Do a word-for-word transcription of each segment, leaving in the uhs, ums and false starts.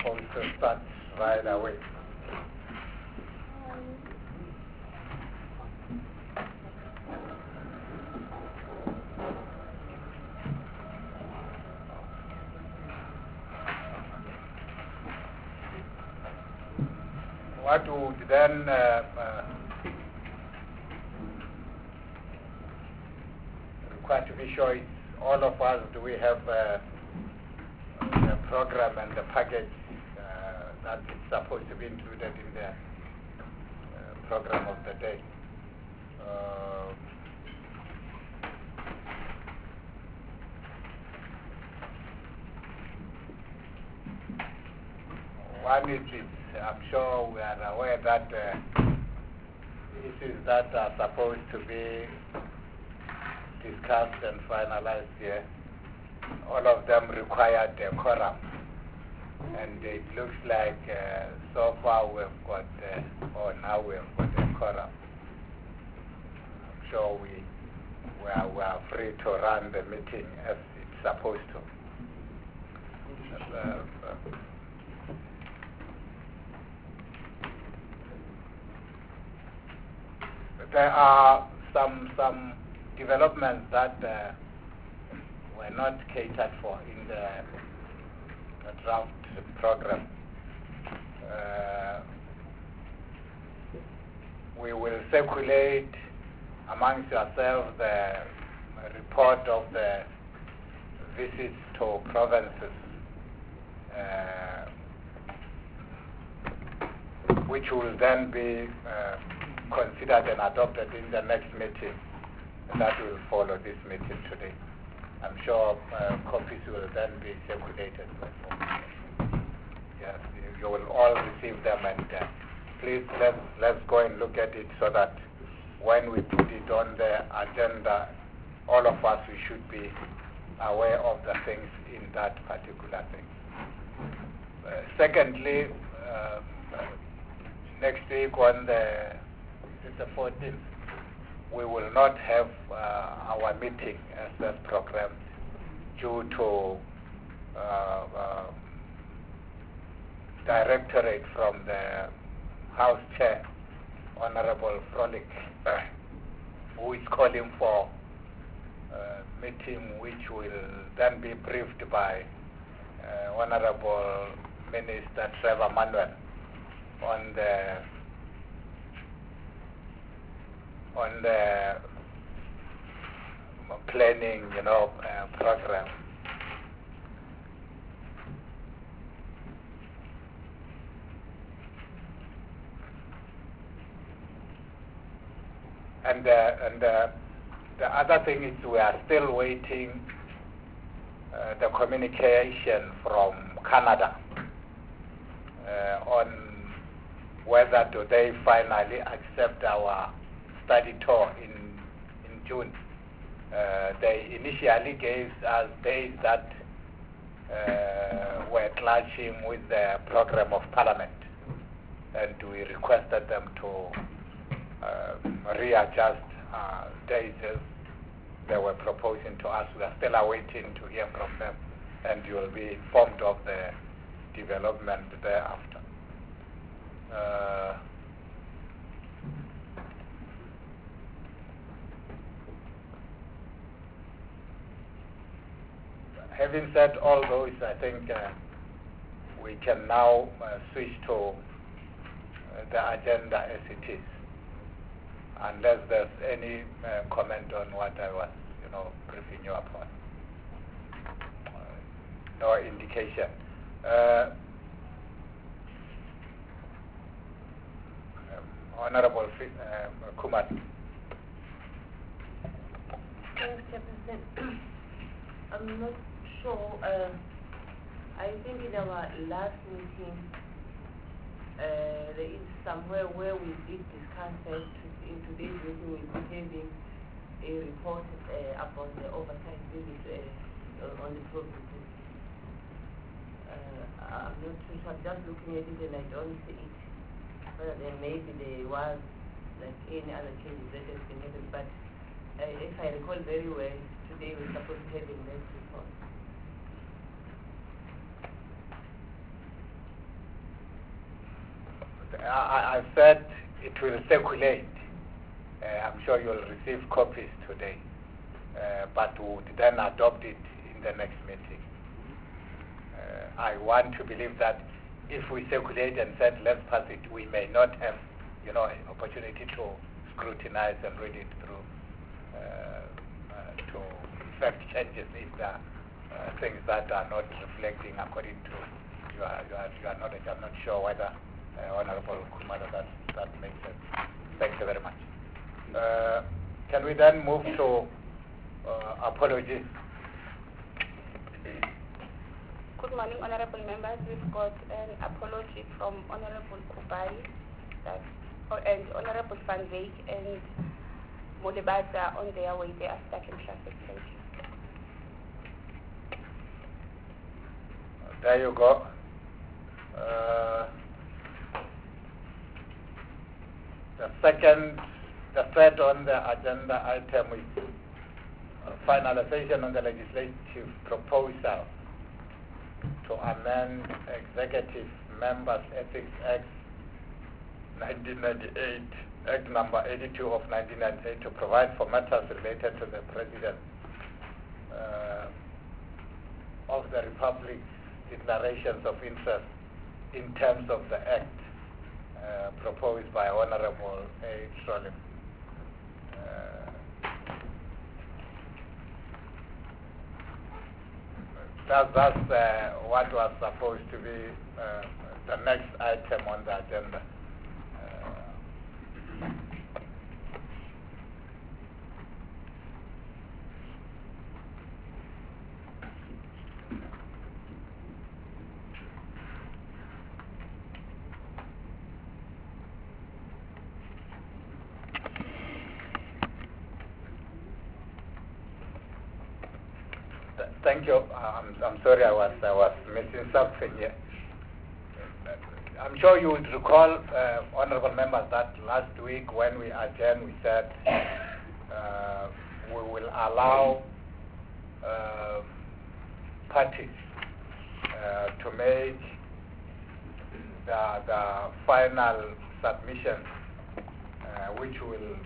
supposed to start right away. What would then uh, uh, require to be sure is all of us, do we have uh, the program and the package uh, that is supposed to be included in the uh, program of the day? Uh, one is, is I'm sure we are aware that uh, issues that are supposed to be discussed and finalized here, all of them require a quorum. And it looks like uh, so far we've got, uh, or now we've got a quorum. I'm sure we, we, are, we are free to run the meeting as it's supposed to. Uh, uh, There are some some developments that uh, were not catered for in the, the draft program. Uh, we will circulate amongst yourselves the report of the visits to provinces, uh, which will then be uh, considered and adopted in the next meeting that will follow this meeting today. I'm sure uh, copies will then be circulated. Yes, you will all receive them, and uh, please let's let's go and look at it so that when we put it on the agenda, all of us we should be aware of the things in that particular thing. Uh, secondly, uh, next week on the the fourteenth, we will not have uh, our meeting as that programmed due to uh, uh, directorate from the House Chair, Honorable Frolic, uh, who is calling for a meeting which will then be briefed by uh, Honorable Minister Trevor Manuel on the on the planning, you know, uh, program. And, uh, and uh, the other thing is we are still waiting uh, the communication from Canada uh, on whether do they finally accept our study tour in in June. Uh, they initially gave us days that uh, were clashing with the program of Parliament, and we requested them to uh, readjust uh, days as they were proposing to us. We are still awaiting to hear from them, and you will be informed of the development thereafter. Uh, Having said all those, I think uh, we can now uh, switch to uh, the agenda as it is, unless there's any uh, comment on what I was, you know, briefing you upon. Uh, no indication. Uh, Honorable uh, Kumar. Thanks, Chairperson. I'm not sure. Uh, I think in our last meeting, uh, there is somewhere where we did discuss that in today's meeting we'll be having a report uh, about the oversight visit uh, on the provinces. Uh, I'm not too sure. I'm just looking at it and I don't see it. Well, then maybe there was like any other changes that has been happened, but uh, if I recall very well, today we're supposed to have a next report. I, I said it will circulate. Uh, I'm sure you'll receive copies today, uh, but would then adopt it in the next meeting. Uh, I want to believe that if we circulate and said let's pass it, we may not have, you know, an opportunity to scrutinize and read it through uh, uh, to effect changes if there are uh, things that are not reflecting according to your, your, your knowledge. I'm not sure whether, uh, Honorable Kumara, that, that makes sense. Thank you very much. Uh, can we then move to uh, apologies? Good morning, honorable members. We've got an apology from Honorable Kubai that, oh, and Honorable Van Wyk and Molebata on their way. They are stuck in traffic. Thank you. There you go. Uh, the second, the third on the agenda item is uh, finalization on the legislative proposal to amend Executive Members Ethics Act nineteen ninety-eight, Act number eighty-two of nineteen ninety-eight, to provide for matters related to the President uh, of the Republic's declarations of interest in terms of the Act uh, proposed by Honorable A. Trollip. Uh, That, that's uh, what was supposed to be uh, the next item on the agenda. Uh, th thank you. I'm, I'm sorry, I was I was missing something here. I'm sure you would recall, uh, honorable members, that last week when we adjourned, we said uh, we will allow uh, parties uh, to make the, the final submission, uh, which will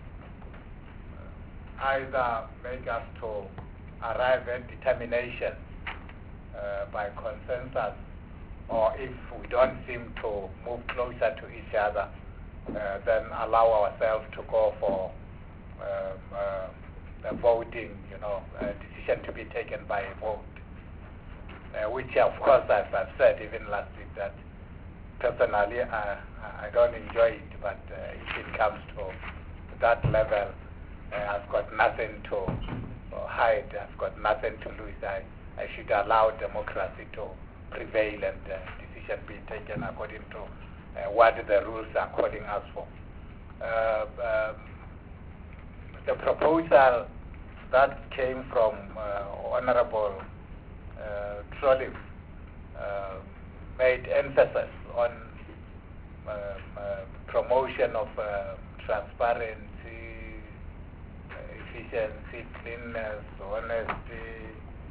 either make us to arrive at determination uh, by consensus, or if we don't seem to move closer to each other, uh, then allow ourselves to go for um, uh, a voting, you know, a decision to be taken by a vote. Uh, which, of course, as I've said even last week, that personally I, I don't enjoy it, but uh, if it comes to that level, uh, I've got nothing to uh, hide, I've got nothing to lose. I, I should allow democracy to prevail and uh, decision be taken according to uh, what the rules are calling us for. Uh, um, the proposal that came from uh, Honorable uh, Trollip uh, made emphasis on um, uh, promotion of uh, transparency, efficiency, cleanness, honesty,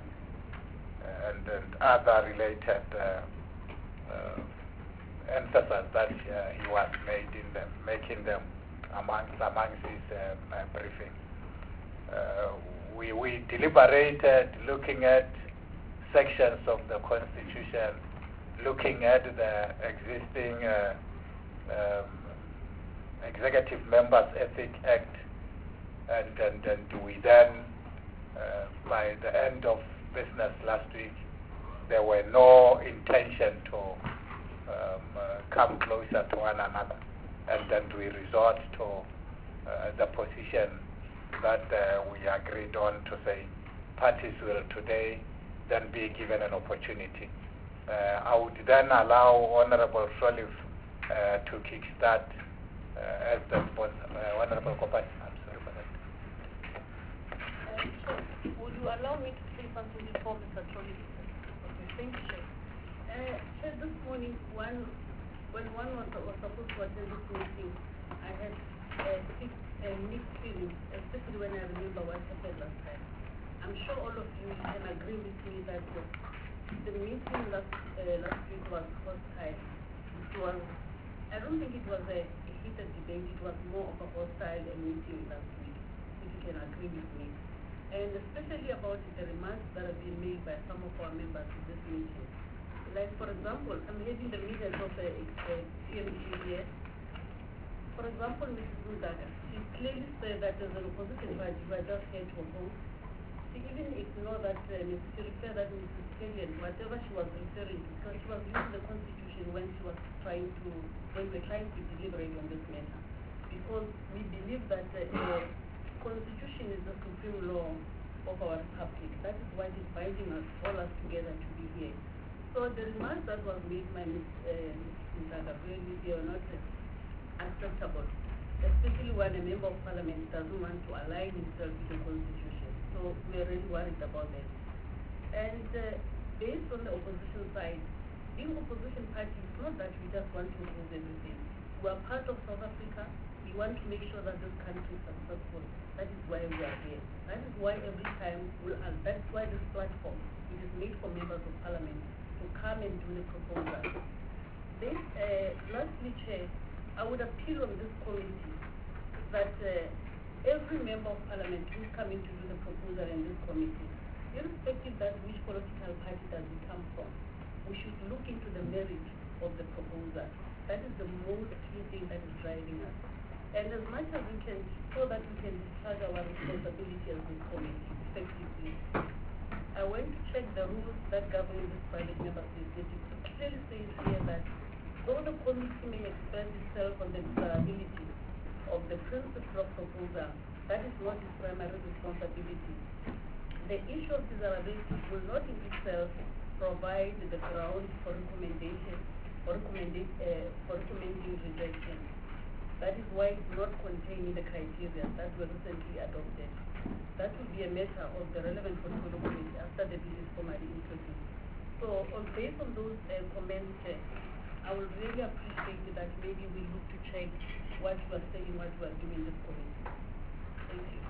and, and other related uh, uh, emphasis that uh, he was made in them, making them amongst, amongst his uh, uh, briefing. Uh, we, we deliberated looking at sections of the Constitution, looking at the existing uh, um, Executive Members Ethics Act, and, and, and we then, uh, by the end of business last week, there were no intention to um, uh, come closer to one another, and then we resort to uh, the position that uh, we agreed on, to say parties will today then be given an opportunity. Uh, I would then allow Honorable Trollip uh, to kickstart uh, as the sponsor. Uh, Honorable Kopati, I'm sorry for that. Uh, so, would you allow me to say something before Mister Trollip? Okay, thank you, Chair. Uh, Chair, this morning, one, when one was, was supposed to attend this meeting, I had uh, six, uh, mixed feelings, especially when I remember what happened last time. I'm sure all of you can agree with me that uh, the meeting last, uh, last week was hostile. It was I don't think it was a, a heated debate. It was more of a hostile meeting last week, if you can agree with me. And especially about the remarks that have been made by some of our members in this meeting. Like, for example, I'm heading the minutes of the C M G here. For example, Missus Mudaga, she clearly said that as an opposition party, we are just here to oppose. She even ignored that, uh, she referred that Missus Kelly and whatever she was referring to, because she was using the Constitution when she was trying to, when we were trying to deliberate on this matter. Because we believe that the uh, Constitution is the supreme law of our republic. That is why it is binding us, all us together to be here. So the remarks that was made by Miz Uh, Mudaga really, they are not uh, acceptable, especially when a member of parliament doesn't want to align himself with the Constitution. So we are really worried about that. And uh, based on the opposition side, being opposition party is not that we just want to oppose everything. We are part of South Africa. We want to make sure that this country is successful. That is why we are here. That is why every time we are, that's why this platform, it is made for members of parliament to come and do the proposal. Then, uh, lastly, Chair, I would appeal on this committee that uh, every member of parliament who is coming to do the proposal in this committee, irrespective of which political party does it come from, we should look into the merit of the proposal. That is the most key thing that is driving us. And as much as we can, so that we can discharge our responsibility as this committee effectively, I went to check the rules that govern this private member state. It clearly says here that though the committee may express itself on the desirability of the principle of proposal, that is not its primary responsibility. The issue of desirability will not in itself provide the ground for recommendation or recommending, uh, for recommending rejection. That is why it's not contained in the criteria that were recently adopted. That will be a matter of the relevant portfolio committee after the bill is formally introduced. So on, based on those uh, comments, uh, I would really appreciate that maybe we look to check what we are saying, what we are doing in this committee. Thank you.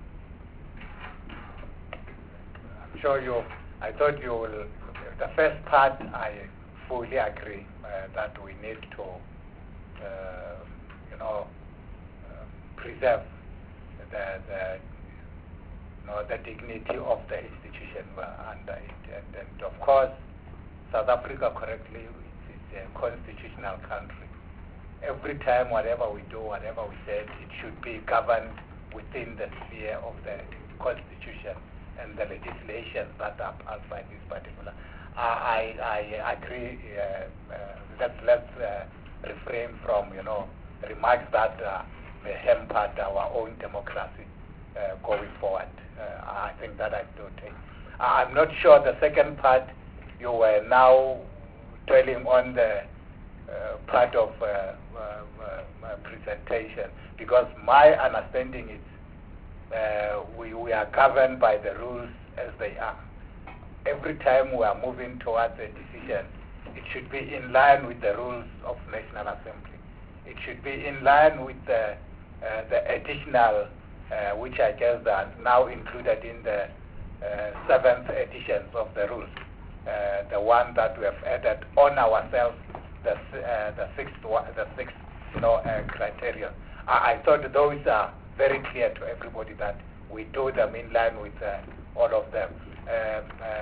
I'm sure you, I thought you will, the first part I fully agree uh, that we need to, uh, you know, uh, preserve the, the, you know, the dignity of the institution under it. And, and of course, South Africa correctly is a constitutional country. Every time, whatever we do, whatever we say, it should be governed within the sphere of the Constitution and the legislation that are passed by this particular. I, I, I agree. Uh, uh, let's let's uh, refrain from you know remarks that uh, may hamper our own democracy uh, going forward. Uh, I think that I do take. I'm not sure the second part you were now dwelling on the uh, part of uh, uh, uh, presentation, because my understanding is uh, we, we are governed by the rules as they are. Every time we are moving towards a decision, it should be in line with the rules of National Assembly. It should be in line with the, uh, the additional, uh, which I guess are now included in the uh, seventh editions of the rules. Uh, the one that we have added on ourselves, the uh, the sixth one, the sixth you know uh, criterion. I, I thought those are very clear to everybody that we do them in line with uh, all of them. Um, uh,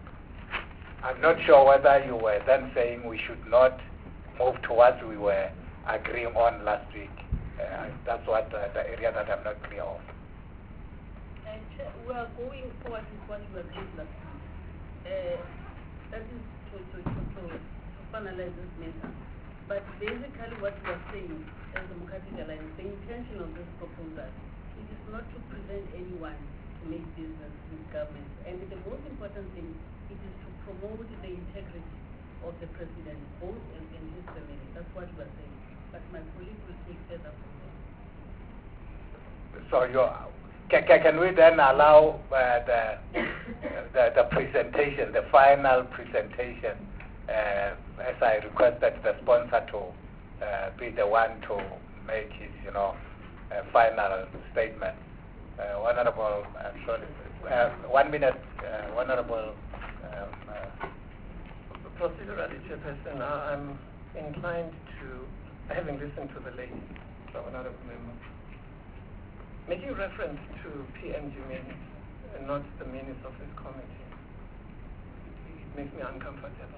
I'm not sure whether you were then saying we should not move towards we were agreeing on last week. Uh, that's what uh, the area that I'm not clear of. And uh, we are going forward with what we agreed last week. Uh, that is to, to, to, to, to finalize this matter. But basically what we are saying as the Democratic Alliance, the intention of this proposal, it is not to prevent anyone to make business with government. And the most important thing, it is to promote the integrity of the president, both and, and his family. That's what we are saying. But my colleague will take further from there. So you, can, can we then allow uh, the, the the presentation, the final presentation, uh, as I requested the sponsor to uh, be the one to make his, you know, uh, final statement. Uh, Honorable, uh, sorry, uh, one minute, uh, Honorable. Um, uh, Procedurally, Chairperson, I'm inclined to having listened to the lady, the honorable member, making reference to P M G minutes and not the minutes of this committee, it makes me uncomfortable.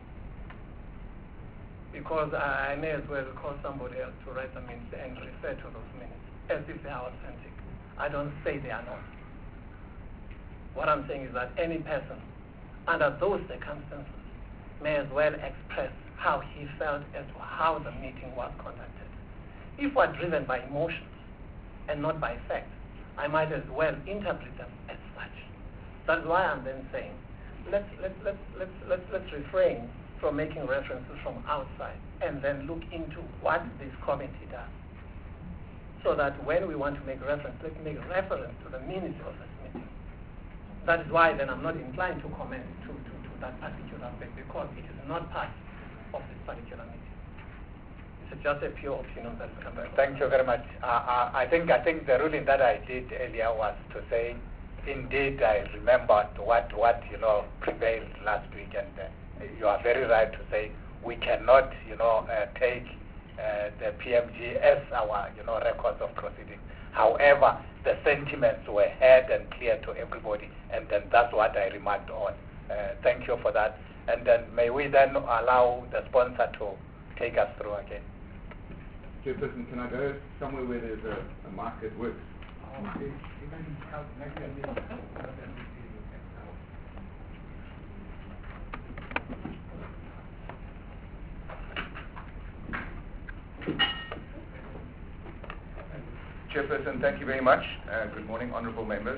Because I, I may as well call somebody else to write the minutes and refer to those minutes as if they are authentic. I don't say they are not. What I'm saying is that any person under those circumstances may as well express how he felt as to how the meeting was conducted. If we're driven by emotions and not by facts, I might as well interpret them as such. That's why I'm then saying, let's, let's, let's, let's, let's, let's refrain from making references from outside and then look into what this committee does. So that when we want to make reference, let's make reference to the minutes of this meeting. That is why then I'm not inclined to comment to, to, to that particular aspect, because it is not part of this particular meeting. It's just a pure opinion that's come back. Thank you very much. Uh, uh, I think I think the ruling that I did earlier was to say, indeed, I remembered what what you know prevailed last week, and uh, you are very right to say we cannot you know uh, take uh, the P M G as our you know records of proceedings. However, the sentiments were heard and clear to everybody, and then that's what I remarked on. Uh, thank you for that. And then may we then allow the sponsor to take us through again. Chairperson, can I go somewhere where there's a, a mic that works? Okay. Chairperson, thank you very much. Uh, good morning, honourable members.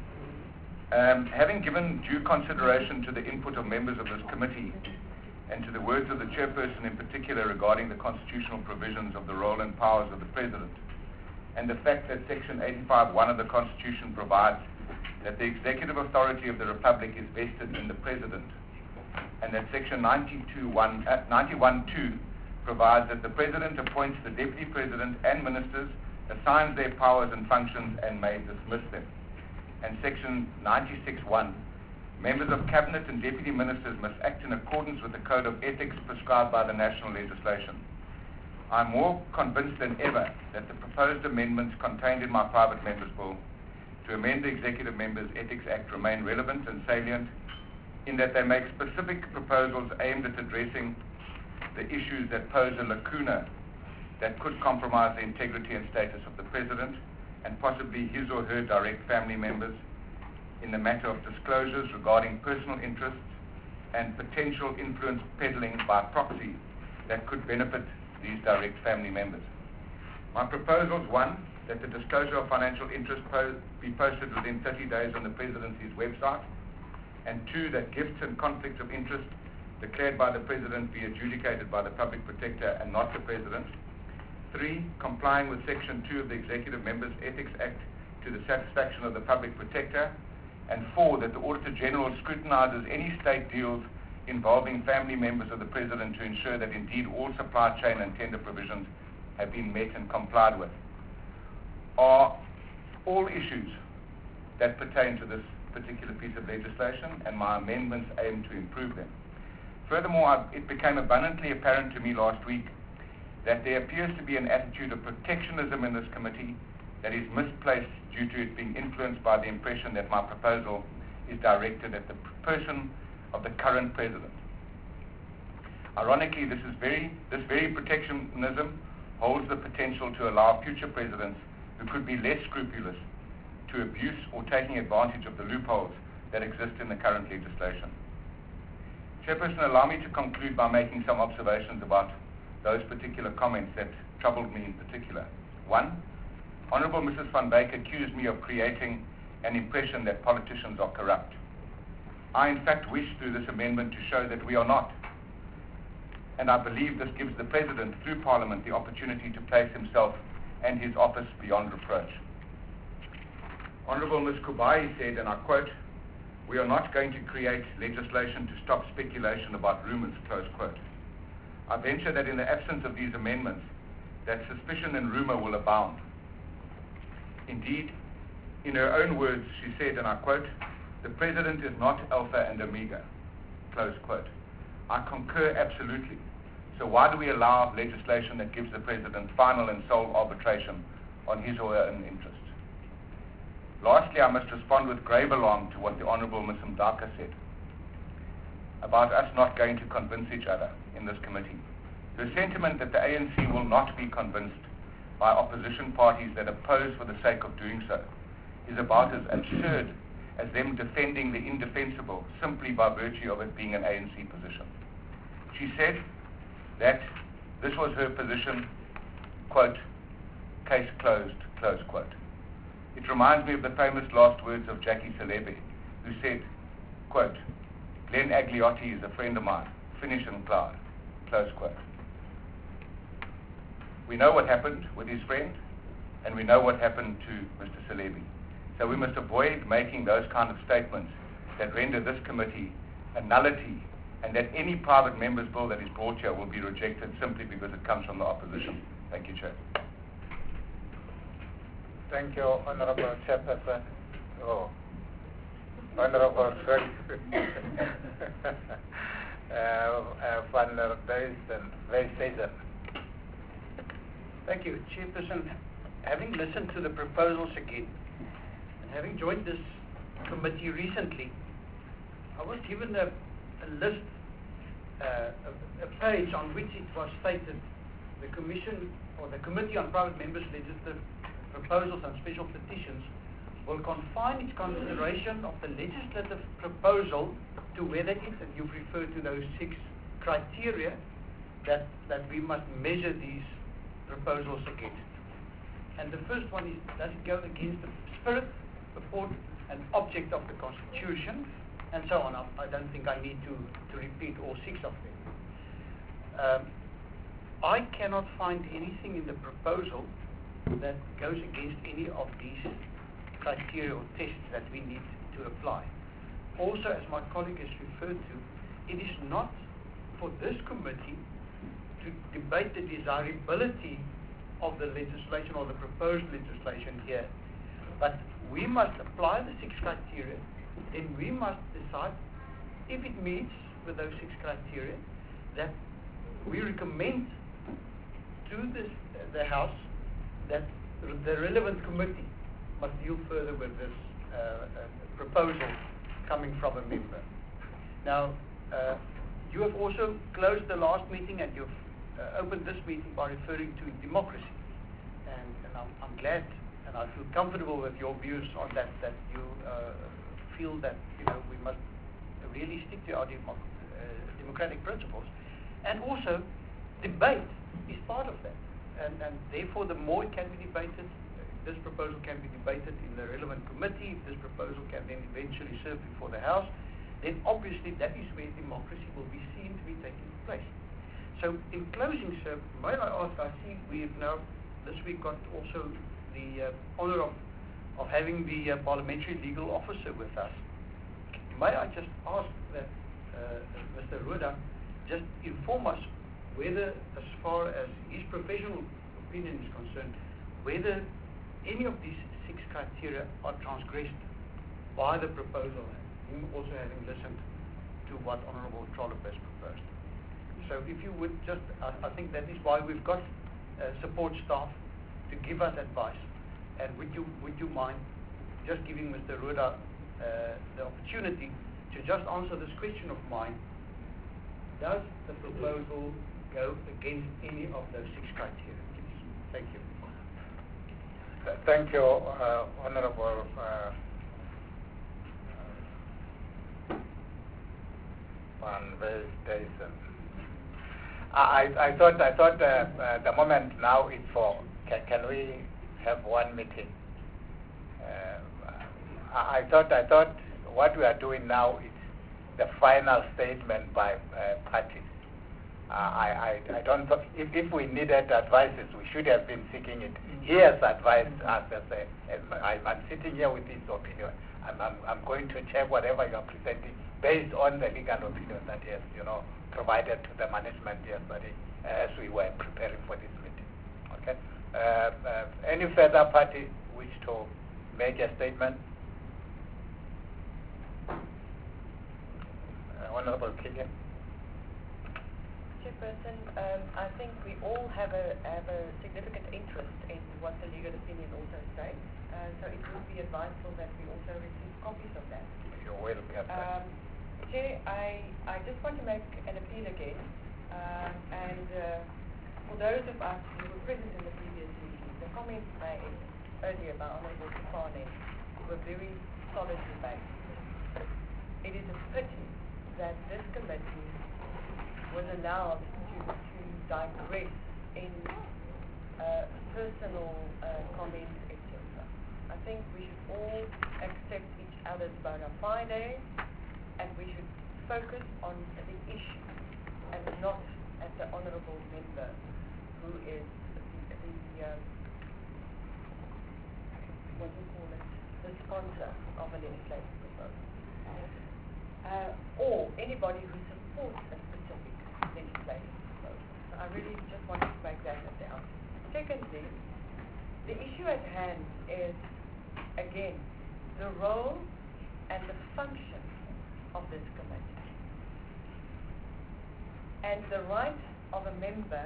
Um, having given due consideration to the input of members of this committee and to the words of the chairperson in particular regarding the constitutional provisions of the role and powers of the President, and the fact that Section eighty-five point one of the Constitution provides that the executive authority of the Republic is vested in the President, and that Section ninety-one point two provides that the President appoints the Deputy President and Ministers, assigns their powers and functions, and may dismiss them. And Section ninety-six point one, members of Cabinet and Deputy Ministers must act in accordance with the Code of Ethics prescribed by the national legislation. I am more convinced than ever that the proposed amendments contained in my private member's bill to amend the Executive Members Ethics Act remain relevant and salient in that they make specific proposals aimed at addressing the issues that pose a lacuna that could compromise the integrity and status of the President and possibly his or her direct family members in the matter of disclosures regarding personal interests and potential influence peddling by proxy that could benefit these direct family members. My proposals: one, that the disclosure of financial interest po- be posted within thirty days on the Presidency's website, and two, that gifts and conflicts of interest declared by the President be adjudicated by the Public Protector and not the President. Three, complying with Section two of the Executive Members Ethics Act to the satisfaction of the Public Protector. And four, that the Auditor General scrutinizes any state deals involving family members of the President to ensure that indeed all supply chain and tender provisions have been met and complied with. Are all issues that pertain to this particular piece of legislation, and my amendments aim to improve them. Furthermore, I, it became abundantly apparent to me last week that there appears to be an attitude of protectionism in this committee that is misplaced due to it being influenced by the impression that my proposal is directed at the person of the current President. Ironically, this, is very, this very protectionism holds the potential to allow future presidents who could be less scrupulous to abuse or taking advantage of the loopholes that exist in the current legislation. Chairperson, allow me to conclude by making some observations about those particular comments that troubled me in particular. One, Honourable Missus Van Beek accused me of creating an impression that politicians are corrupt. I in fact wish through this amendment to show that we are not. And I believe this gives the President through Parliament the opportunity to place himself and his office beyond reproach. Honourable Miz Kubai said, and I quote, "We are not going to create legislation to stop speculation about rumours," close quote. I venture that in the absence of these amendments, that suspicion and rumour will abound. Indeed, in her own words, she said, and I quote, "The President is not alpha and omega," close quote. I concur absolutely, So why do we allow legislation that gives the President final and sole arbitration on his or her own interest? Lastly, I must respond with grave alarm to what the Honourable Miz Mdaka said about us not going to convince each other in this committee. The sentiment that the A N C will not be convinced by opposition parties that oppose for the sake of doing so is about as absurd as them defending the indefensible simply by virtue of it being an A N C position. She said that this was her position, quote, case closed, close quote. It reminds me of the famous last words of Jackie Celebi, who said, quote, Glenn Agliotti is a friend of mine, finish and cloud, close quote. We know what happened with his friend, and we know what happened to Mister Celebi. So we must avoid making those kind of statements that render this committee a nullity, and that any private member's bill that is brought here will be rejected simply because it comes from the opposition. Thank you, Chair. Thank you, Honourable Chairperson. Oh, Honourable Frank uh, uh, Van der Westhuizen. Thank you, Chairperson. Having listened to the proposals again, and having joined this committee recently, I was given a, a list, uh, a, a page on which it was stated the Commission or the Committee on Private Members' Legislative Proposals and Special Petitions will confine its consideration of the legislative proposal to whether it, and you've referred to those six criteria that, that we must measure these proposals against. And the first one is, does it go against the spirit, purport, and object of the Constitution, and so on. I, I don't think I need to, to repeat all six of them. Um, I cannot find anything in the proposal that goes against any of these criteria or tests that we need to apply. Also, as my colleague has referred to, it is not for this committee to debate the desirability of the legislation or the proposed legislation here, but we must apply the six criteria, then we must decide if it meets with those six criteria that we recommend to this, uh, the House that the relevant committee must deal further with this uh, uh, proposal coming from a member. Now, uh, you have also closed the last meeting and you've uh, opened this meeting by referring to democracy. And, and I'm, I'm glad and I feel comfortable with your views on that, that you uh, feel that you know we must really stick to our demo uh, democratic principles. And also, debate is part of that. And, and therefore, the more it can be debated, this proposal can be debated in the relevant committee, if this proposal can then eventually serve before the House, then obviously that is where democracy will be seen to be taking place. So in closing, sir, may I ask, I see we've now this week got also the uh, honor of, of having the uh, parliamentary legal officer with us. May I just ask that uh, Mister Roda just inform us whether, as far as his professional opinion is concerned, whether any of these six criteria are transgressed by the proposal, him also having listened to what Honourable Trollip has proposed. So if you would just, I, I think that is why we've got uh, support staff to give us advice. And would you, would you mind just giving Mister Roda uh, the opportunity to just answer this question of mine? Does the proposal go against any of those six criteria, please? Thank you. Th thank you, uh, Honourable uh, Van Westhuizen. I, I thought I thought uh, uh, the moment now is for can, can we have one meeting? Uh, I, I thought I thought what we are doing now is the final statement by uh, parties. Uh, I, I, I don't th if, if we needed advices, we should have been seeking it. He has advised us as a, as I, I'm sitting here with his opinion. I'm, I'm, I'm going to check whatever you are presenting based on the legal opinion that he has, you know, provided to the management yesterday uh, as we were preparing for this meeting. Okay. Uh, uh, any further party wish to make a statement? Uh, Honourable Killian. Chairperson, um, I think we all have a have a significant interest in what the legal opinion also states. Uh, so it would be advisable that we also receive copies of that. You will get that. Um, Chair, I I just want to make an appeal again, um, and uh, for those of us who were present in the previous meeting, the comments made earlier by Honourable Safane were very solidly based. It is a pity that this committee was allowed to, to digress in uh, personal uh, comments, et cetera. I think we should all accept each other's bona fides, and we should focus on the issue and not at the honourable member who is the, the um, what do you call it, the sponsor of a legislative proposal. Uh, or anybody who supports a specific legislative proposal. So I really just wanted to make that at the outset. Secondly, the issue at hand is, again, the role and the function of this committee. And the right of a member,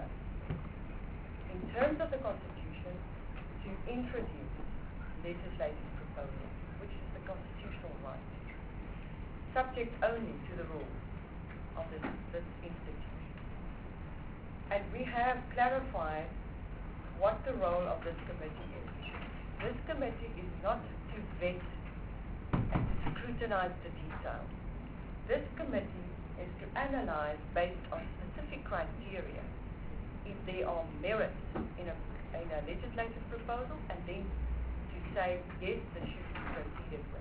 in terms of the Constitution, to introduce legislative proposals, which is the constitutional right, subject only to the rules of this, this institution. And we have clarified what the role of this committee is. This committee is not to vet and to scrutinize the detail. This committee is to analyze based on specific criteria if there are merits in a, in a legislative proposal, and then to say, yes, this should be proceeded with.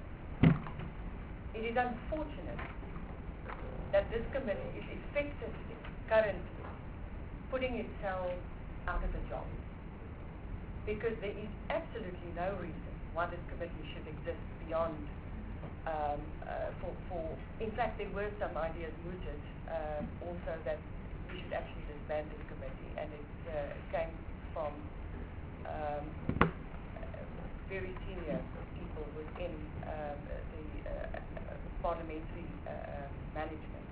It is unfortunate that this committee is effectively, currently, putting itself out of a job. Because there is absolutely no reason why this committee should exist beyond, um, uh, for, for, in fact, there were some ideas mooted uh, also that we should actually disband this committee, and it uh, came from um, very senior people within um, the uh, parliamentary uh, management.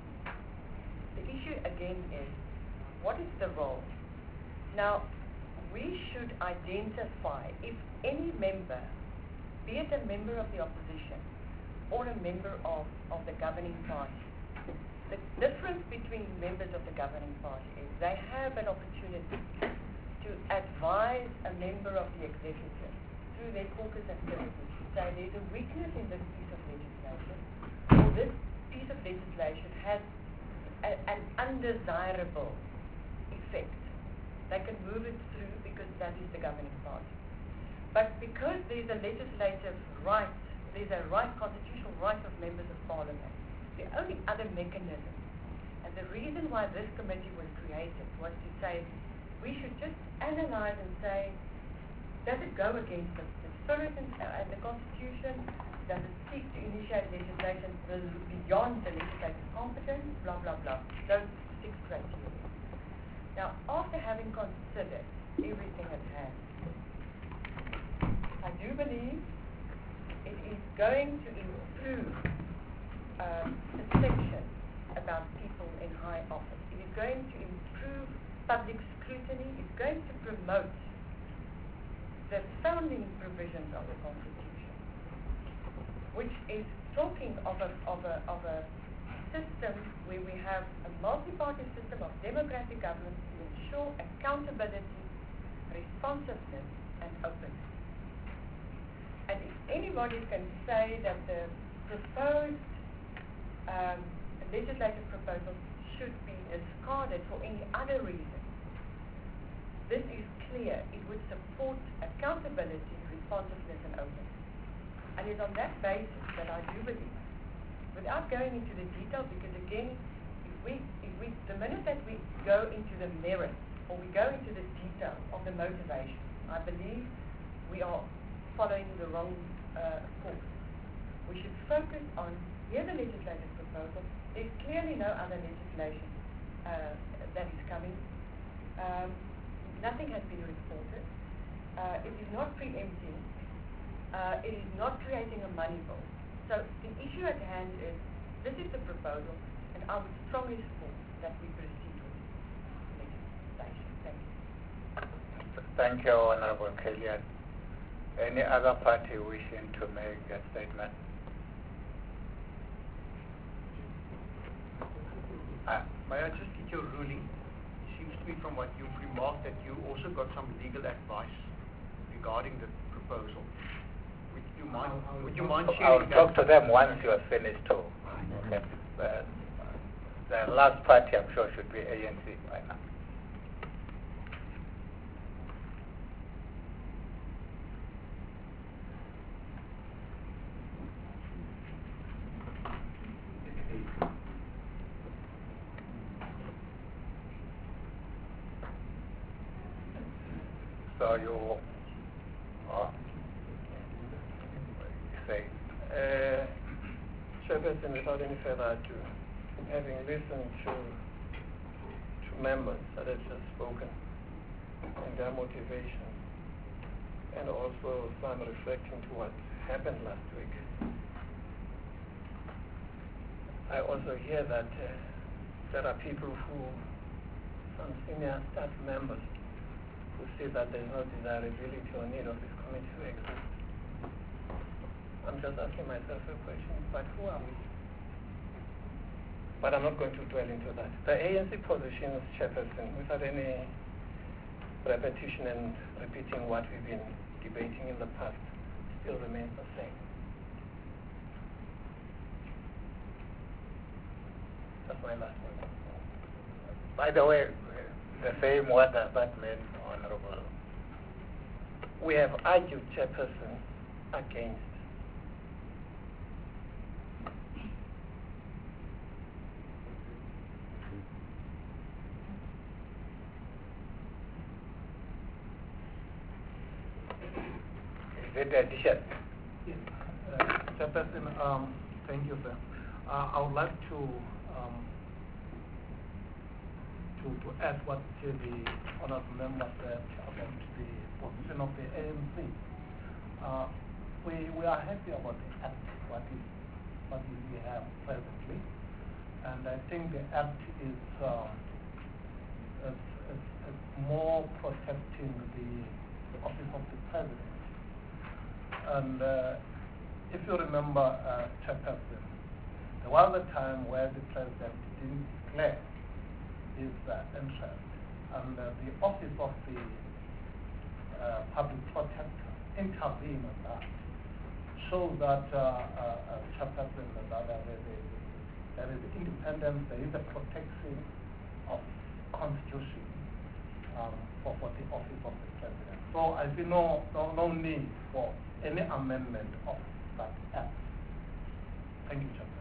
The issue again is, what is the role? Now, we should identify if any member, be it a member of the opposition or a member of, of the governing party, the difference between members of the governing party is they have an opportunity to advise a member of the executive through their caucus activities to say there's a weakness in this piece of legislation, or this piece of legislation has a, an undesirable effect. They can move it through because that is the governing party. But because there's a legislative right, there's a right, constitutional right of members of parliament, the only other mechanism, and the reason why this committee was created was to say, we should just analyze and say, does it go against the, the spirit and, uh, and the Constitution? Does it seek to initiate legislation beyond the legislative competence? Blah, blah, blah. Those six criteria. Now, after having considered everything at hand, I do believe it is going to improve um, perception about people in high office. It is going to improve public scrutiny. It's going to promote the founding provisions of the Constitution, which is talking of a, of a, of a system where we have a multi-party system of democratic governance to ensure accountability, responsiveness, and openness. And if anybody can say that the proposed um, legislative proposal should be discarded for any other reason, this is clear. It would support accountability, responsiveness, and openness. And it's on that basis that I do believe, without going into the detail, because again, if we, if we, the minute that we go into the merits, or we go into the detail of the motivation, I believe we are following the wrong uh, course. We should focus on, here's a legislative proposal. There's clearly no other legislation uh, that is coming. Um, nothing has been reported. Uh, it is not preempting. Uh, it is not creating a money bill. So the issue at hand is, this is the proposal, and I would strongly support that we proceed with it. Thank you. Thank you, Honorable Killian. Any other party wishing to make a statement? Uh, may I just get your ruling? It seems to me from what you've remarked that you also got some legal advice regarding the proposal. Would you mind, would you mind sharing I'll that? talk to them once you are finished too. Okay. But the last party I'm sure should be A N C by now. So you, oh, you say, Uh, Chairperson, without any further ado, having listened to, to members that have just spoken and their motivation, and also some reflecting to what happened last week, I also hear that uh, there are people who, some senior staff members, who say that there is no desirability or need of this committee to exist. I'm just asking myself a question, but who are we? But I'm not going to dwell into that. The A N C position, Chairperson, without any repetition and repeating what we've been debating in the past, still remains the same. That's my last word. by the way, the same, what does that mean, Honorable? We have argued, Chairperson, against. Is it addition? Yes. Uh, Chairperson, um, thank you, sir. Uh, I would like to um, to to add what uh, the honourable member said about the position of the A N C. Uh, we we are happy about the act, what is what is we have presently, and I think the act is um, is, is, is more protecting the, the office of the president. And uh, if you remember, uh, Chairperson, there was a time where the president didn't declare his uh, interest, and uh, the office of the uh, public protector intervened on that, so that, uh, uh, uh, Chairperson, that there is, there is independence, there is a protection of constitution um, for, for the office of the president. So I see no, no, no need for any amendment of that act. Thank you, Chairman.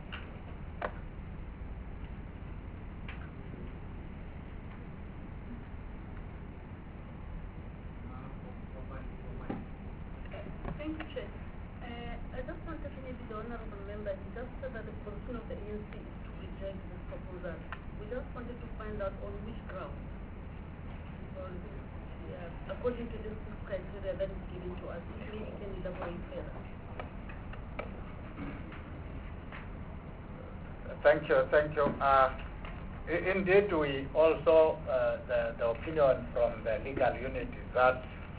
Thank you, Chair. Uh, I just wanted to maybe the honourable member, he just said that the position of the A N C is to reject this proposal. We just wanted to find out on which ground. Because, yeah, according to this criteria that is given to us, if maybe you can elaborate further. Thank you, thank you. Uh, i- indeed, we also, uh, the, the opinion from the legal unit is that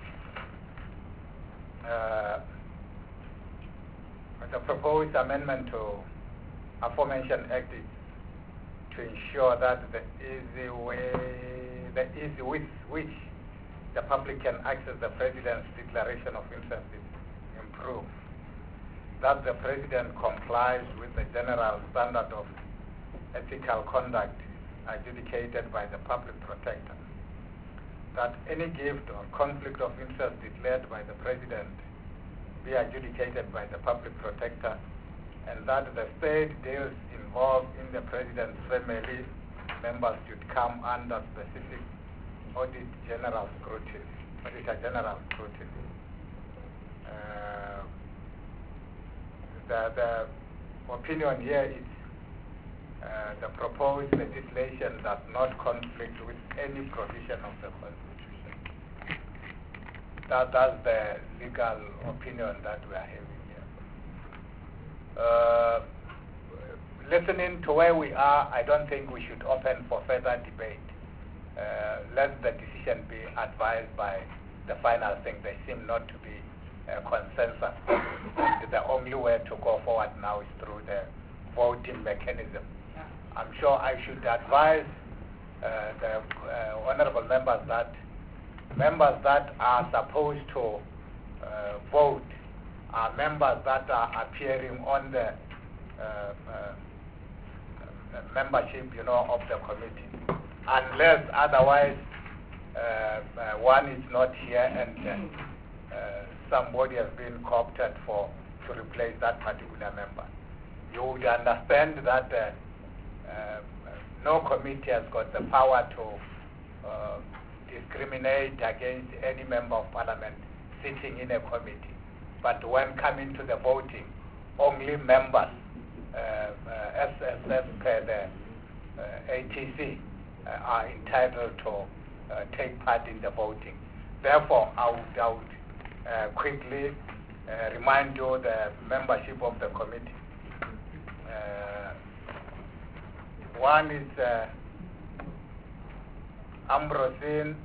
uh, the proposed amendment to aforementioned act is to ensure that the easy way, the easy with which the public can access the President's declaration of interest is improved. That the President complies with the general standard of ethical conduct adjudicated by the public protector. That any gift or conflict of interest declared by the President be adjudicated by the public protector, and that the state deals involved in the President's family members should come under specific audit general scrutiny, auditor general scrutiny. Uh, the, the opinion here is uh, the proposed legislation does not conflict with any provision of the Constitution. That, that's the legal opinion that we are having here. Uh, listening to where we are, I don't think we should open for further debate. uh, let the decision be advised by the final thing. There seem not to be a consensus. And the only way to go forward now is through the voting mechanism. I'm sure I should advise uh, the uh, honorable members that members that are supposed to uh, vote are members that are appearing on the uh, uh, membership, you know, of the committee, unless otherwise uh, uh, one is not here and uh, uh, somebody has been co-opted for to replace that particular member. You would understand that uh, uh, no committee has got the power to uh, discriminate against any member of parliament sitting in a committee. But when coming to the voting, only members, uh, uh, as, as, as per the uh, A T C, uh, are entitled to uh, take part in the voting. Therefore, I would, I would uh, quickly uh, remind you the membership of the committee. Uh, one is uh, Ambrosine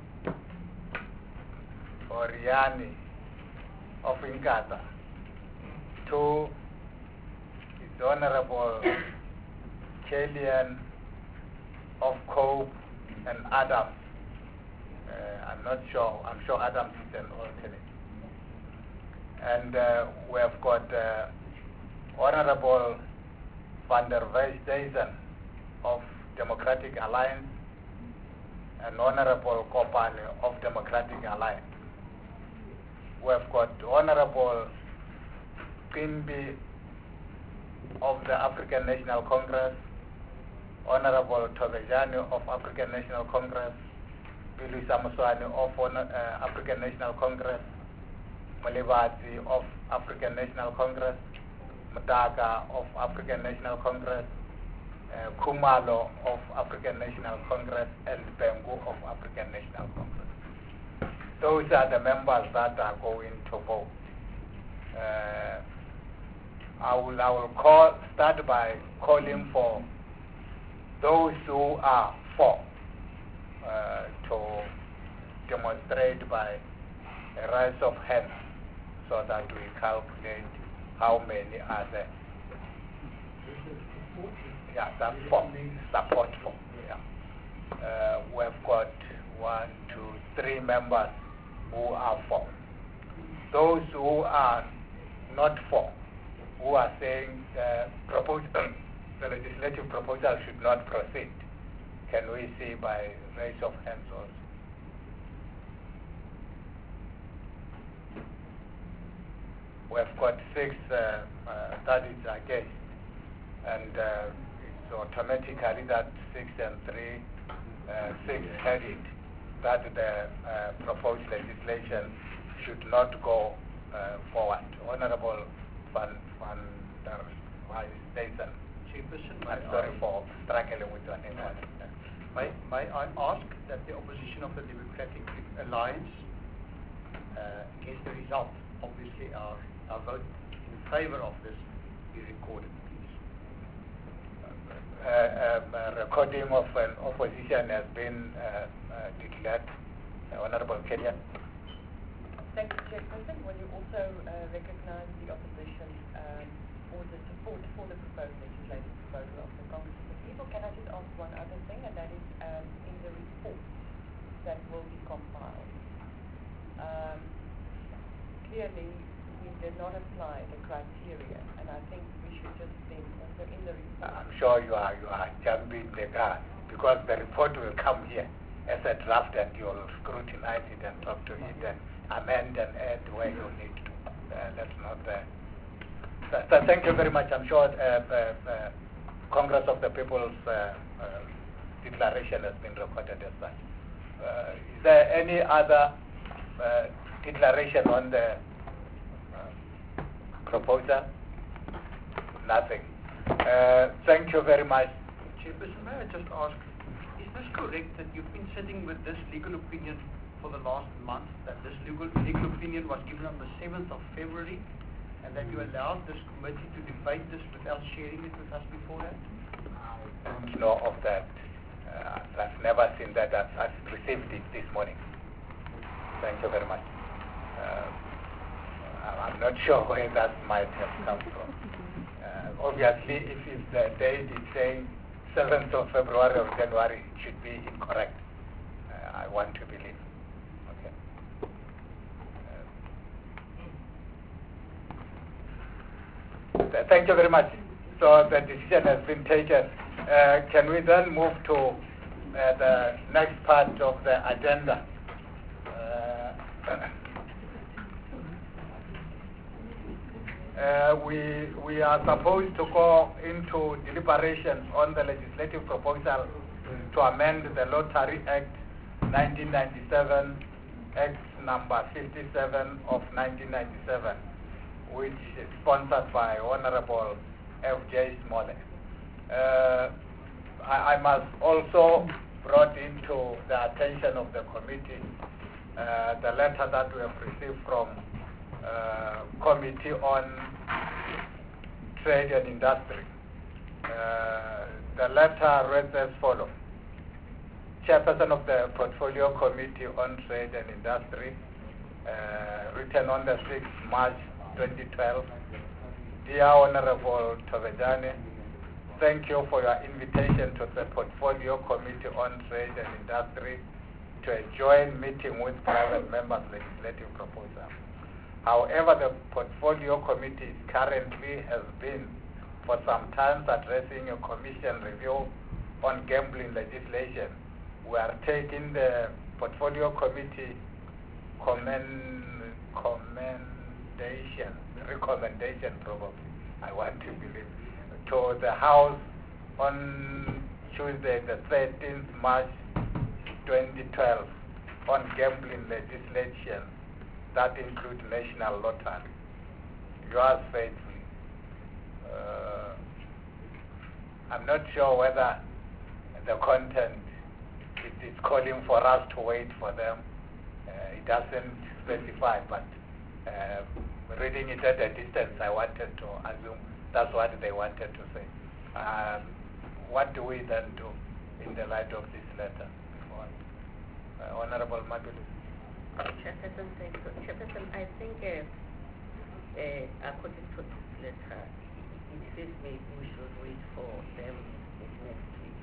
Oriani of Inkatha. Two is Honorable Killian of Cope and Adams. Uh, I'm not sure. I'm sure Adams is an alternate. And uh, we have got uh, Honorable Van der Westhuizen of Democratic Alliance and Honorable Kopane of Democratic Alliance. We have got Honorable Kimbi of the African National Congress, Honorable Tobejani of African National Congress, Billy Samuswani of uh, African National Congress, Malibati of African National Congress, Mutaka of African National Congress, uh, Kumalo of African National Congress, and Bengu of African National Congress. Those are the members that are going to vote. Uh, I will, I will call, start by calling for those who are for uh, to demonstrate by a rise of hands so that we calculate how many are there. Yeah, that's for, support for. Yeah. Uh, we've got one, two, three members who are for. Those who are not for, who are saying the proposal, the legislative proposal should not proceed. Can we see by raise of hands also? We've got six uh, uh, studies against, and uh, it's automatically that six and three, uh, six headed that the uh, proposed legislation should not go uh, forward. Honorable Van Van der Westhuizen. Chairperson, I'm sorry for struggling with your name. May, may I ask that the opposition of the Democratic Alliance uh, against the result, obviously our, our vote in favor of this, be recorded, please. Uh, um, a recording of an opposition has been uh, uh, declared. Uh, Honorable Kenya. Thank you, Chairperson. Will you also uh, recognize the opposition um, or the support for the proposed legislative proposal of the Congress of the People? Can I just ask one other thing, and that is um, in the report that will be compiled. Um, clearly, we did not apply the criteria, and I think we should just then also in the report. I'm sure you are you are jumping the gun because the report will come here as a draft, and you'll scrutinize it and talk to it and amend and add where you need to. Uh, that's not. Uh, th th thank you very much. I'm sure uh, uh, uh, Congress of the People's uh, uh, declaration has been recorded as such. Uh, is there any other uh, declaration on the uh, proposal? Nothing. Uh, thank you very much. Chairperson, may I just ask, is this correct that you've been sitting with this legal opinion for the last month, that this legal, legal opinion was given on the seventh of February, and that you allowed this committee to debate this without sharing it with us beforehand? I don't know of that. Uh, I've never seen that. I've, I've received it this morning. Thank you very much. Uh, I'm not sure where that might have come from. Uh, obviously, if it's the date is saying seventh of February or January, it should be incorrect. Uh, I want to believe. Okay. Uh, th- thank you very much. So the decision has been taken. Uh, can we then move to uh, the next part of the agenda? Uh, Uh, we, we are supposed to go into deliberations on the legislative proposal to amend the Lottery Act nineteen ninety-seven, Act number fifty-seven of nineteen ninety-seven, which is sponsored by Honorable F J Smole. Uh, I, I must also brought into the attention of the committee uh, the letter that we have received from Uh, Committee on Trade and Industry. Uh, the letter reads as follows. Chairperson of the Portfolio Committee on Trade and Industry, uh, written on the sixth of March twenty twelve. Dear Honorable Tobejane, thank you for your invitation to the Portfolio Committee on Trade and Industry to a joint meeting with private members' legislative proposal. However, the Portfolio Committee currently has been for some time addressing a commission review on gambling legislation. We are taking the Portfolio Committee commend, commendation, recommendation probably, I want to believe, to the House on Tuesday the thirteenth of March twenty twelve on gambling legislation that include national lottery. Yours faithfully. Uh, I'm not sure whether the content it is calling for us to wait for them. Uh, it doesn't specify, but uh, reading it at a distance, I wanted to assume that's what they wanted to say. Um, what do we then do in the light of this letter? Before, uh, Honorable Mabilis. Chairperson, thank you. Chairperson, I think uh, uh, according to this letter, it says maybe we should wait for them next week.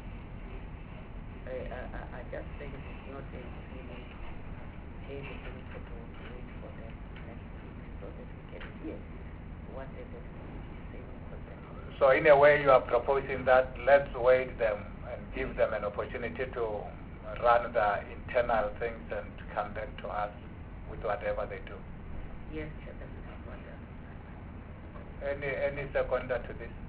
Uh, I, I, I just think it's not a really heavy principle to wait for them next week so that we can hear what the committee is saying for them. So in a way you are proposing that let's wait them and give them an opportunity to run the internal things and come back to us with whatever they do. Yes, Chairperson, I wonder. Any any seconder to this?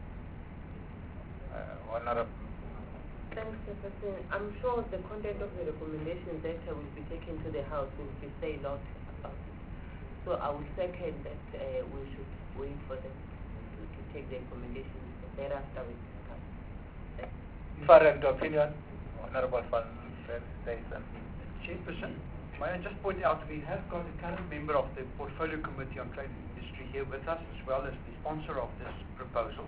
Uh, Honorable. Thanks, Chairperson. I'm sure the content of the recommendation letter will be taken to the House. We will say a lot about it. So I would second that uh, we should wait for them to, to take the recommendations. Thereafter we discuss. Different opinion, Honorable Van Steysen. Chairperson, may I just point out we have got a current member of the Portfolio Committee on Trade and Industry here with us, as well as the sponsor of this proposal.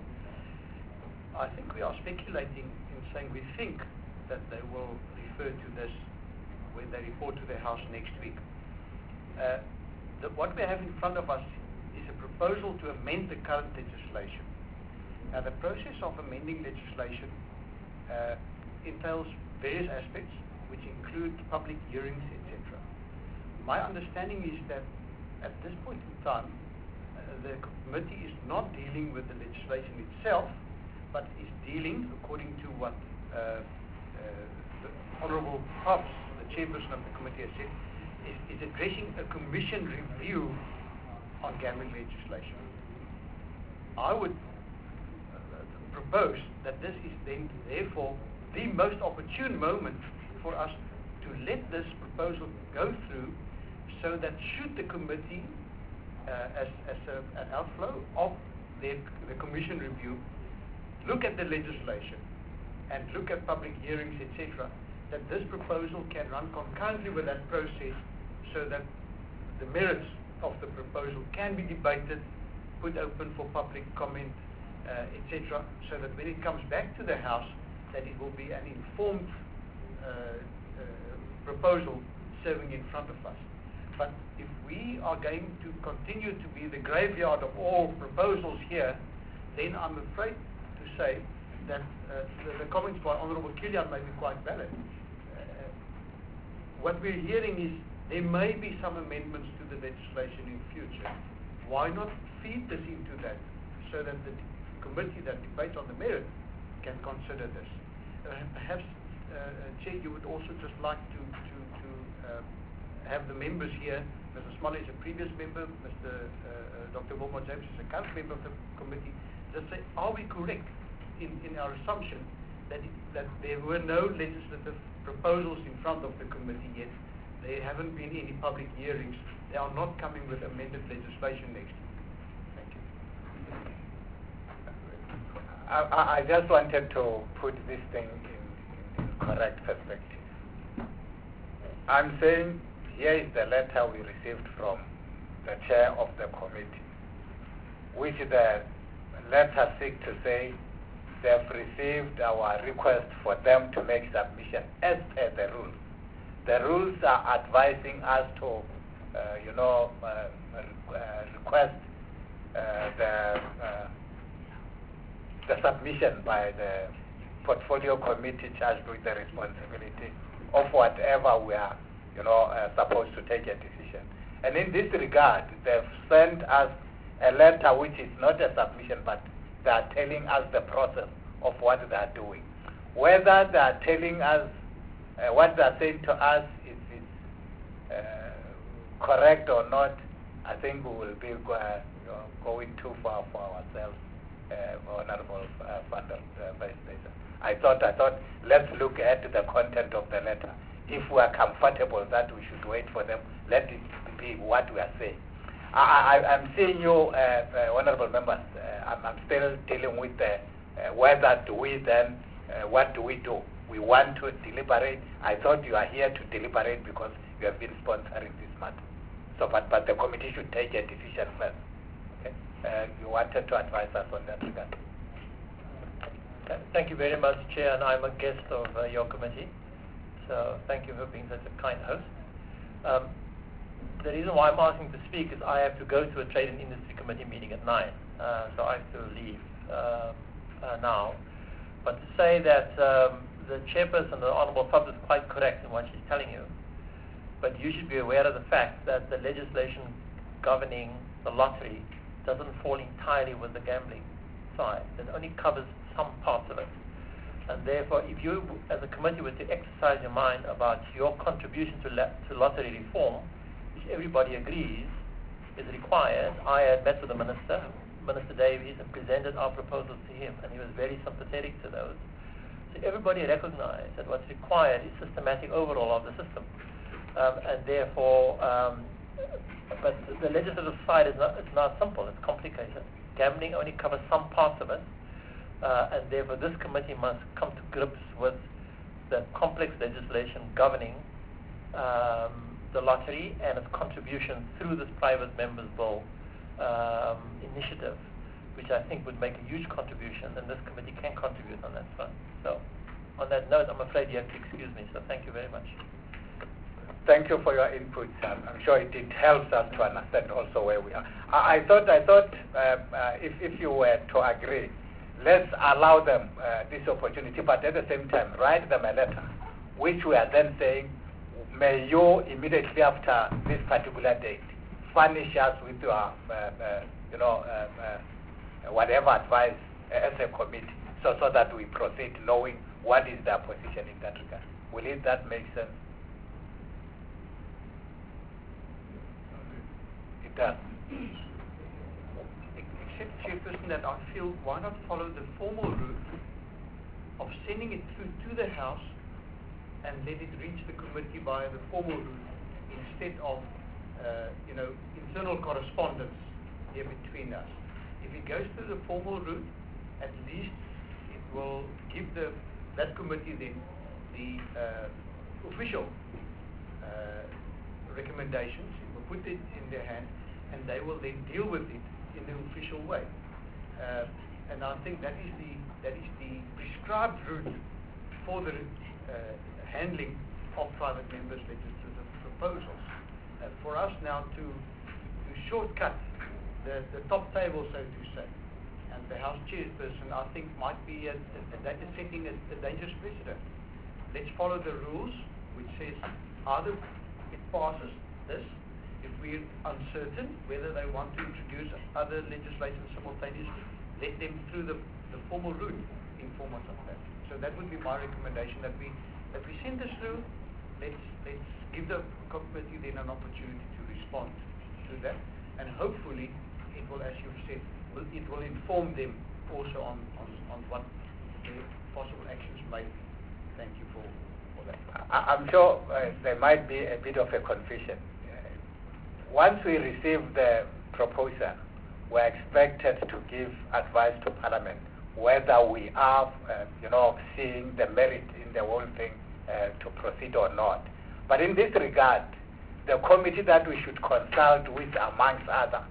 I think we are speculating in saying we think that they will refer to this when they report to the House next week. Uh, the, what we have in front of us is a proposal to amend the current legislation. Now, the process of amending legislation uh, entails various aspects, which include public hearings, et cetera. My understanding is that at this point in time, uh, the committee is not dealing with the legislation itself, but is dealing, according to what uh, uh, the Honourable Hobbs, the chairperson of the committee, has said, is, is addressing a commission review on gambling legislation. I would uh, propose that this is then, therefore, the most opportune moment for us to let this proposal go through, so that should the committee, uh, as, as a, an outflow of their, the commission review, look at the legislation and look at public hearings, et cetera, that this proposal can run concurrently with that process, so that the merits of the proposal can be debated, put open for public comment, uh, et cetera, so that when it comes back to the House, that it will be an informed uh, uh, proposal serving in front of us. But if we are going to continue to be the graveyard of all proposals here, then I'm afraid to say that uh, the, the comments by Honourable Kilian may be quite valid. Uh, what we're hearing is there may be some amendments to the legislation in future. Why not feed this into that so that the committee that debates on the merit can consider this? Uh, perhaps, uh, uh, Chair, you would also just like to, to, to uh, have the members here. Mister Smalley is a previous member, Mister Uh, uh, Doctor Wilmot James is a current member of the committee. Just say, are we correct in, in our assumption that, it, that there were no legislative proposals in front of the committee yet? There haven't been any public hearings. They are not coming with amended legislation next week. Thank you. I, I just wanted to put this thing in, in correct perspective. I'm saying here is the letter we received from the chair of the committee, which the letter seeks to say they've received our request for them to make submission as per the rules. The rules are advising us to, uh, you know, uh, uh, request uh, the uh, the submission by the portfolio committee charged with the responsibility of whatever we are, you know, uh, supposed to take a decision. And in this regard, they've sent us a letter which is not a submission, but they are telling us the process of what they are doing. Whether they are telling us Uh, what they are saying to us is, is uh, correct or not, I think we will be uh, you know, going too far for ourselves, uh, Honourable uh, Vander, uh, Vice President. I thought, I thought, let's look at the content of the letter. If we are comfortable that we should wait for them, let it be what we are saying. I, I, I'm seeing you, uh, uh, Honourable Members, uh, I'm, I'm still dealing with the, uh, whether do we then, uh, what do we do? We want to deliberate. I thought you are here to deliberate because you have been sponsoring this matter. So, but, but the committee should take a decision first. Okay? Uh, you wanted to advise us on that regard. Thank you very much, Chair, and I'm a guest of uh, your committee. So thank you for being such a kind host. Um, the reason why I'm asking to speak is I have to go to a Trade and Industry Committee meeting at nine. Uh, so I have to leave uh, uh, now. But to say that um, the chairperson, the Honourable Fab, is quite correct in what she's telling you. But you should be aware of the fact that the legislation governing the lottery doesn't fall entirely with the gambling side. It only covers some parts of it. And therefore, if you, as a committee, were to exercise your mind about your contribution to, la- to lottery reform, which everybody agrees is required, I had met with the Minister, Minister Davies, and presented our proposals to him, and he was very sympathetic to those. So everybody recognized that what's required is systematic overhaul of the system. Um, and therefore, um, but the legislative side is not, it's not simple, it's complicated. Gambling only covers some parts of it, uh, and therefore this committee must come to grips with the complex legislation governing um, the lottery and its contribution through this private members bill um, initiative, which I think would make a huge contribution, and this committee can contribute on that front. So, on that note, I'm afraid you have to excuse me, so thank you very much. Thank you for your input. I'm, I'm sure it, it helps us to understand also where we are. I, I thought, I thought uh, uh, if, if you were to agree, let's allow them uh, this opportunity, but at the same time, write them a letter, which we are then saying, may you immediately after this particular date furnish us with your, uh, uh, you know, uh, uh, whatever advice uh, as a committee, so so that we proceed knowing what is their position in that regard. Will it that make sense? It does. Except, Chairperson, that I feel why not follow the formal route of sending it through to the House and let it reach the committee via the formal route instead of uh, you know, internal correspondence here between us. If it goes through the formal route, at least it will give the that committee then the uh, official uh, recommendations. It will put it in their hand, and they will then deal with it in the official way. Uh, and I think that is the that is the prescribed route for the uh, handling of private members' legislative proposals. Uh, for us now to, to shortcut the, the top table, so to say, and the House chairperson, I think, might be a, a, a setting a, a dangerous precedent. Let's follow the rules, which says either it passes this, if we're uncertain whether they want to introduce other legislation simultaneously, let them through the, the formal route inform us of that. So that would be my recommendation, that we that we send this through. Let's let's give the committee then an opportunity to respond to that, and hopefully it will, as you've said, will, it will inform them also on, on, on what the possible actions may be. Thank you for, for that. I, I'm sure uh, there might be a bit of a confusion. Once we receive the proposal, we're expected to give advice to Parliament whether we are, uh, you know, seeing the merit in the whole thing uh, to proceed or not. But in this regard, the committee that we should consult with, amongst other,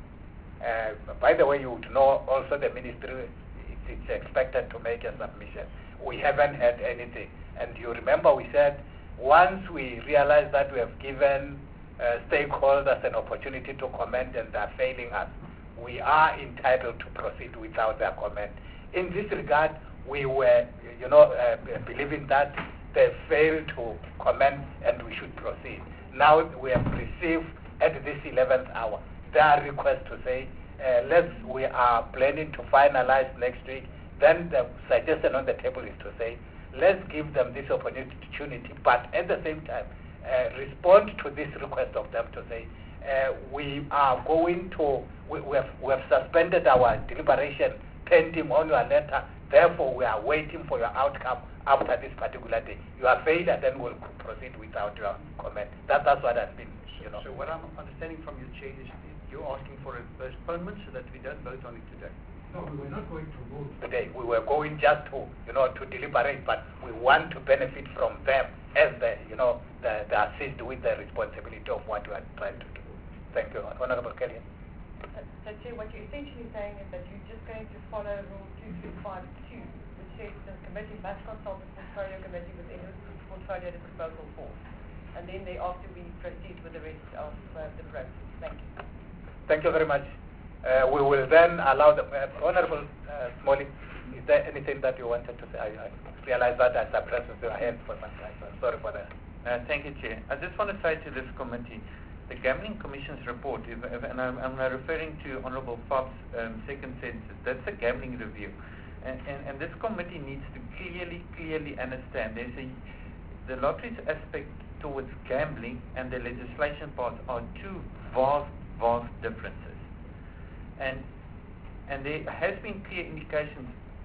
uh, by the way, you would know also the ministry is expected to make a submission. We haven't had anything. And you remember we said once we realize that we have given Uh, stakeholders an opportunity to comment and they're failing us, we are entitled to proceed without their comment. In this regard, we were, you know, uh, believing that they failed to comment and we should proceed. Now we have received at this eleventh hour their request to say, uh, let's, we are planning to finalize next week. Then the suggestion on the table is to say, let's give them this opportunity, but at the same time, Uh, respond to this request of them to say, uh, we are going to, we, we, have, we have suspended our deliberation pending on your letter, therefore we are waiting for your outcome after this particular day. You are failure, then we'll proceed without your comment. That, that's what has been, you know. So what I'm understanding from your chair is you're asking for a postponement so that we don't vote on it today. No, we were not going to vote today. We were going just to, you know, to deliberate, but we want to benefit from them as the, you know, the, the assist with the responsibility of what we are trying to do. Thank you, Honorable Kelly. So, so Chair, what you're essentially saying is that you're just going to follow Rule two three five two, which says the committee must consult the portfolio committee with any portfolio the proposal for, and then thereafter we proceed with the rest of uh, the process. Thank you. Thank you very much. Uh, we will then allow the uh, Honorable uh, Smalley. Is there anything that you wanted to say? I, I realize that I suppressed your hand for some time. So sorry for that. Uh, thank you, Chair. I just want to say to this committee, the Gambling Commission's report, if, if, and I'm, I'm referring to Honourable Fobb's um, second sentence, that's a gambling review. And, and, and this committee needs to clearly, clearly understand there's a, the lottery's aspect towards gambling and the legislation part are two vast, vast differences. And and there has been clear indications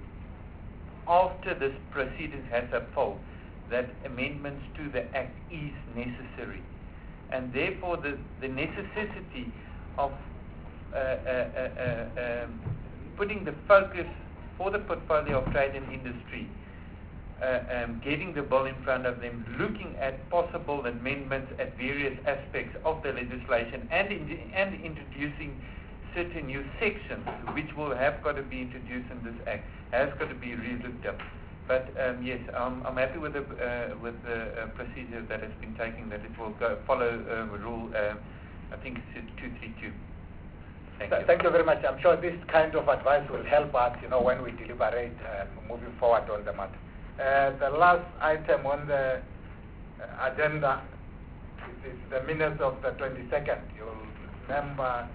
after this proceeding has unfolded that amendments to the Act is necessary, and therefore the, the necessity of uh, uh, uh, uh, um, putting the focus for the portfolio of trade and industry, uh, um, getting the bill in front of them, looking at possible amendments at various aspects of the legislation, and in, and introducing certain new sections which will have got to be introduced in this Act, has got to be re-looked up. But um, yes, I'm, I'm happy with the uh, with the uh, procedure that has been taken, that it will go, follow um, rule, uh, I think it's two three two. Thank Th you. Thank you very much. I'm sure this kind of advice will help us, you know, when we deliberate uh, moving forward on the matter. Uh, the last item on the uh, agenda is, is the minutes of the twenty-second. You'll remember.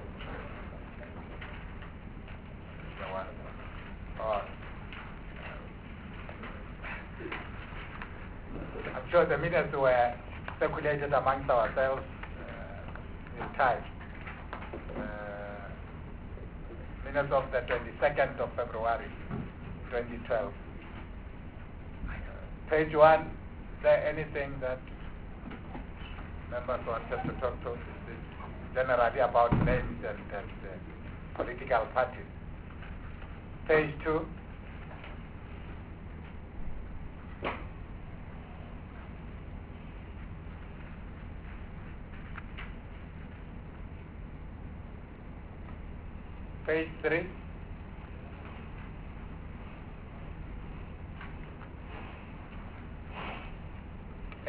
Oh. I'm sure the minutes were circulated amongst ourselves uh, in time. Uh, minutes of the twenty-second of February twenty twelve. Uh, page one, is there anything that members wanted to talk to? This is generally about names and, and uh, political parties. Page two. Page three.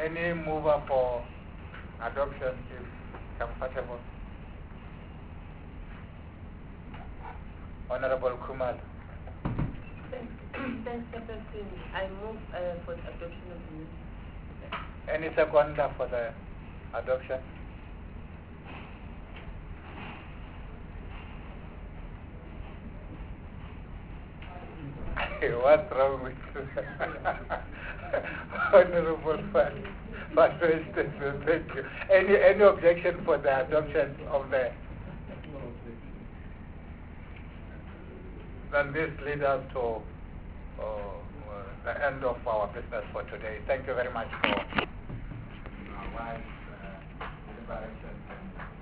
Any mover for adoption, if comfortable? Honorable Kumar. Thanks, thanks, Chairperson. I move uh, for the adoption of the minutes. Any seconder for the adoption? What's wrong with you? Honorable First President, thank you. Any, any objection for the adoption of the... Then this leads us to uh, the end of our business for today. Thank you very much for uh, wise uh, deliberations.